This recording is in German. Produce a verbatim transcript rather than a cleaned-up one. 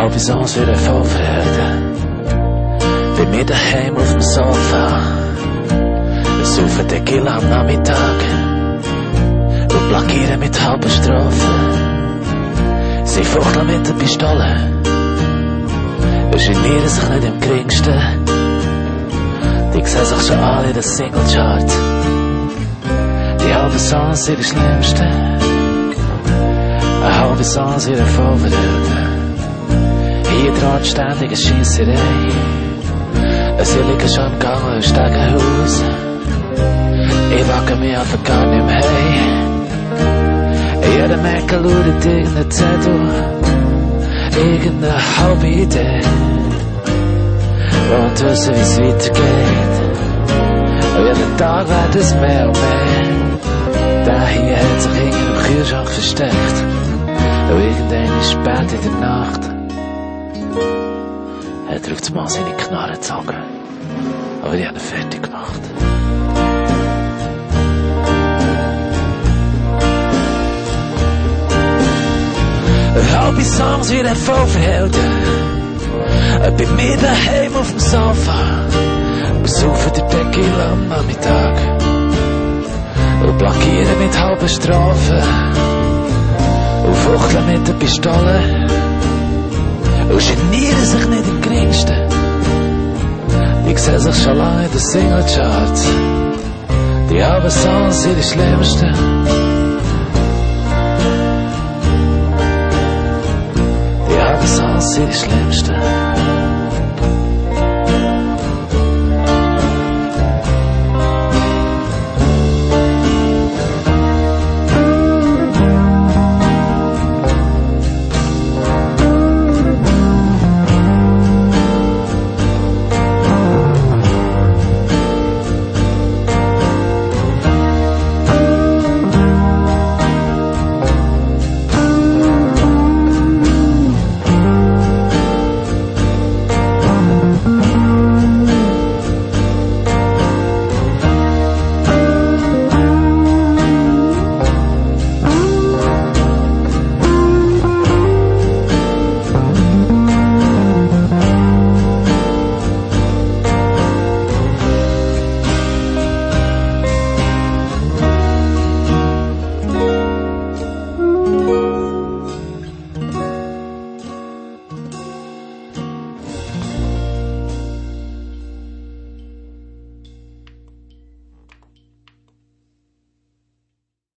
halbe Songs wieder vorverhalten. Bei mir daheim auf dem Sofa. Wir saufen Tequila am Nachmittag und blockieren mit halben Strophen. Sie fuchteln mit der Pistole und genieren sich nicht im geringsten. Die sehen sich schon alle in den Single-Chart. Die halben Songs sind die schlimmsten. Eine halbe Songs wieder vorverhalten. Hier droht ständig eine Schiesserei. Sie liegen schon im Gang und stecken aus. Ich wacke mich einfach gar nicht mehr heim. Jeder Mensch lautet irgendeinen Zettel, irgendeine halbe Idee. Und wissen, wie es weitergeht. Und jeden Tag wird es mehr und mehr. Der hier hat sich hinter dem Kühlschrank versteckt. Und irgendwann ist spät in der Nacht. Hat er auf das Mal seine Knarre gezogen. Aber die haben ihn fertig gemacht. Halbe Songs wieder vorverhalten. Bei mir daheim auf dem Sofa. Wir saufen die Tequila am Nachmittag und blockieren mit halben Strophen und fuchteln mit der Pistole und genieren sich nicht im geringsten. Die sehen sich schon lange in den Single-Charts. Die halben Songs sind die schlimmsten. Die halben Songs sind die schlimmsten.